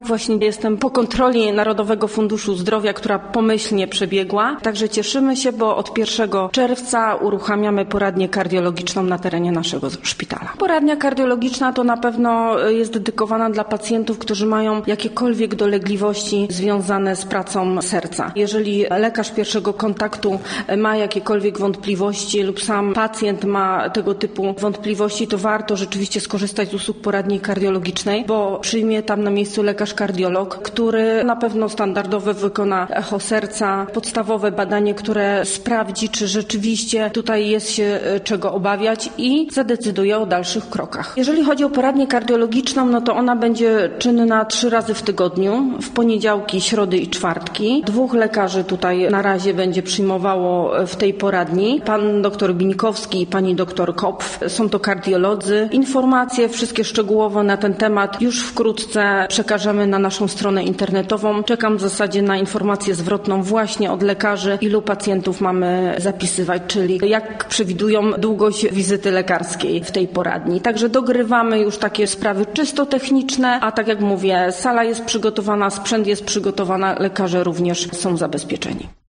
Właśnie jestem po kontroli Narodowego Funduszu Zdrowia, która pomyślnie przebiegła. Także cieszymy się, bo od 1 czerwca uruchamiamy poradnię kardiologiczną na terenie naszego szpitala. Poradnia kardiologiczna to na pewno jest dedykowana dla pacjentów, którzy mają jakiekolwiek dolegliwości związane z pracą serca. Jeżeli lekarz pierwszego kontaktu ma jakiekolwiek wątpliwości lub sam pacjent ma tego typu wątpliwości, to warto rzeczywiście skorzystać z usług poradni kardiologicznej, bo przyjmie tam na miejscu lekarz kardiolog, który na pewno standardowo wykona echo serca, podstawowe badanie, które sprawdzi, czy rzeczywiście tutaj jest się czego obawiać i zadecyduje o dalszych krokach. Jeżeli chodzi o poradnię kardiologiczną, no to ona będzie czynna 3 razy w tygodniu, w poniedziałki, środy i czwartki. 2 lekarzy tutaj na razie będzie przyjmowało w tej poradni. Pan doktor Bińkowski i pani doktor Kopf. Są to kardiolodzy. Informacje wszystkie szczegółowo na ten temat już wkrótce przekażemy na naszą stronę internetową. Czekam w zasadzie na informację zwrotną właśnie od lekarzy, ilu pacjentów mamy zapisywać, czyli jak przewidują długość wizyty lekarskiej w tej poradni. Także dogrywamy już takie sprawy czysto techniczne, a tak jak mówię, sala jest przygotowana, sprzęt jest przygotowany, lekarze również są zabezpieczeni.